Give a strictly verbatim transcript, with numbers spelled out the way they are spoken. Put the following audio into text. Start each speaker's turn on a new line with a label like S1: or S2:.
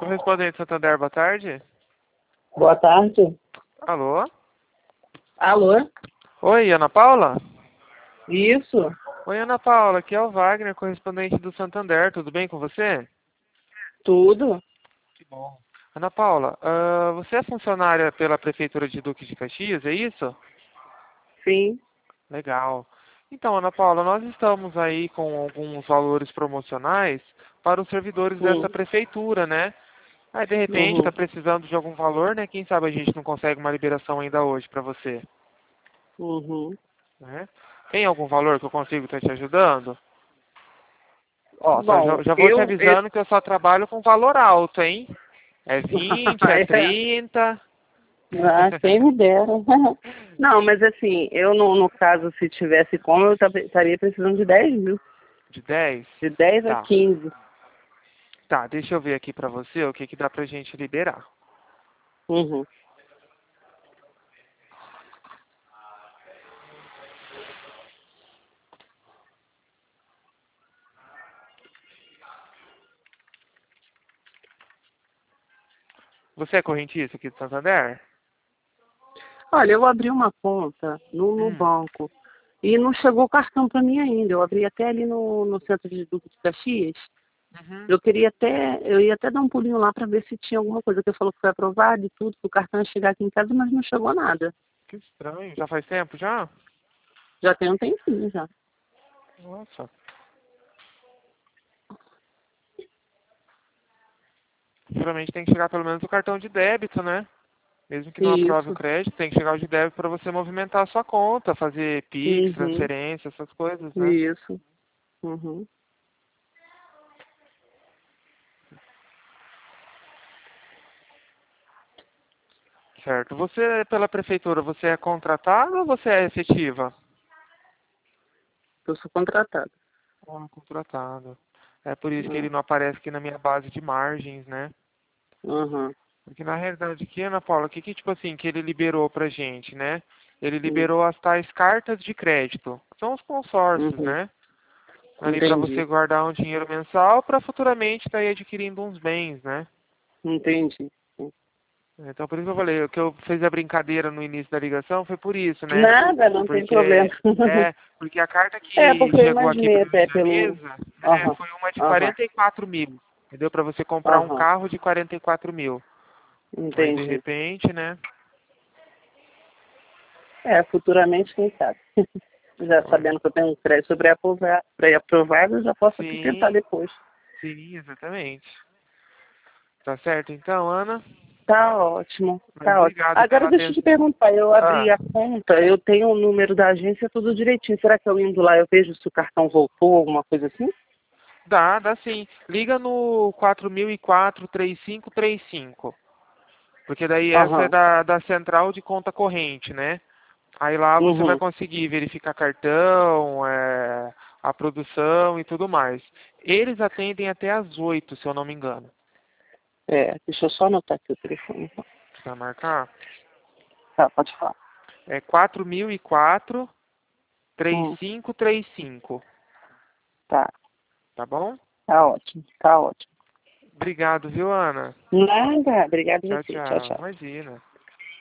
S1: Correspondente Santander, boa tarde.
S2: Boa tarde.
S1: Alô?
S2: Alô?
S1: Oi, Ana Paula?
S2: Isso?
S1: Oi, Ana Paula, aqui é o Wagner, correspondente do Santander, tudo bem com você?
S2: Tudo?
S1: Que bom. Ana Paula, ah, você é funcionária pela Prefeitura de Duque de Caxias, é isso?
S2: Sim.
S1: Legal. Então, Ana Paula, nós estamos aí com alguns valores promocionais para os servidores dessa
S2: Hum.
S1: prefeitura, né? Aí, de repente, está
S2: Uhum.
S1: precisando de algum valor, né? Quem sabe a gente não consegue uma liberação ainda hoje para você,
S2: Uhum.
S1: né? Tem algum valor que eu consigo estar te ajudando? Ó, só
S2: Bom,
S1: já, já vou te
S2: eu... eu...
S1: avisando que eu só trabalho com valor alto, hein? É vinte, é trinta.
S2: Ah, quem me dera. Não, mas assim, eu no, no caso, se tivesse como, eu tab- estaria precisando de dez mil.
S1: De dez?
S2: De dez a
S1: Tá.
S2: quinze.
S1: Tá, deixa eu ver aqui pra você o que que dá pra gente liberar.
S2: Uhum.
S1: Você é correntista aqui de Santander?
S2: Olha, eu abri uma conta no, no
S1: Hum.
S2: banco e não chegou o cartão para mim ainda. Eu abri até ali no, no centro de Duque de Caxias.
S1: Uhum.
S2: Eu queria até, eu ia até dar um pulinho lá para ver se tinha alguma coisa que ele falou que foi aprovado e tudo, que o cartão ia chegar aqui em casa, mas não chegou nada.
S1: Que estranho. Já faz tempo já?
S2: Já tem um tempinho já.
S1: Nossa. Geralmente tem que chegar pelo menos o cartão de débito, né? Mesmo que não aprove o
S2: Isso.
S1: crédito, tem que chegar o de débito para você movimentar a sua conta, fazer Pix,
S2: Uhum.
S1: transferência, essas coisas, né?
S2: Isso. Uhum.
S1: Certo. Você, pela prefeitura, você é contratada ou você é efetiva?
S2: Eu sou contratada.
S1: Ah, contratada. É por isso que ele
S2: Uhum.
S1: não aparece aqui na minha base de margens, né?
S2: Uhum.
S1: Porque na realidade aqui, Ana Paula, o que que, tipo assim, que ele liberou pra gente, né? Ele
S2: Uhum.
S1: liberou as tais cartas de crédito. São os consórcios,
S2: Uhum.
S1: né? Ali para você
S2: Entendi.
S1: guardar um dinheiro mensal para futuramente estar aí adquirindo uns bens, né?
S2: Entendi.
S1: Então por isso que eu falei, o que eu fiz a brincadeira no início da ligação foi por isso, né?
S2: Nada, não tem problema.
S1: Porque é, porque a carta
S2: É,
S1: que
S2: porque eu
S1: chegou aqui
S2: imaginei
S1: para
S2: até
S1: minha
S2: pelo.
S1: mesa, né,
S2: Aham.
S1: foi uma de
S2: Aham.
S1: quarenta e quatro mil. Entendeu? Para você comprar um
S2: Aham.
S1: carro de quarenta e quatro mil. Aí de
S2: Entendi.
S1: repente, né?
S2: É, futuramente, quem sabe. Já
S1: Olha.
S2: sabendo que eu tenho um crédito pré-aprova- pré-aprovado, eu já posso aqui tentar
S1: Sim,
S2: depois.
S1: sim, exatamente. Tá certo então, Ana?
S2: Tá ótimo,
S1: Mas
S2: tá ótimo.
S1: obrigado
S2: Agora
S1: pela
S2: deixa eu te
S1: atenção.
S2: perguntar, eu abri
S1: Ah,
S2: a conta, eu tenho o número da agência tudo direitinho. Será que eu indo lá eu vejo se o cartão voltou, alguma coisa assim?
S1: dá, dá sim. Liga no quatro mil e quatro, três cinco três cinco. Porque daí essa é
S2: Aham.
S1: da, da central de conta corrente, né? Aí lá você vai
S2: Uhum.
S1: conseguir verificar cartão, é, a produção e tudo mais. Eles atendem até às oito, se eu não me engano.
S2: É, deixa eu só anotar aqui o telefone. Então.
S1: Pra marcar?
S2: Tá, pode falar.
S1: É quatro mil e quatro, três
S2: Hum,
S1: cinco três cinco.
S2: tá,
S1: Tá bom?
S2: tá ótimo, tá ótimo.
S1: Obrigado, viu, Ana?
S2: Nada, obrigado a
S1: Tchau,
S2: você. Tchau,
S1: tchau.
S2: tchau.
S1: Imagina.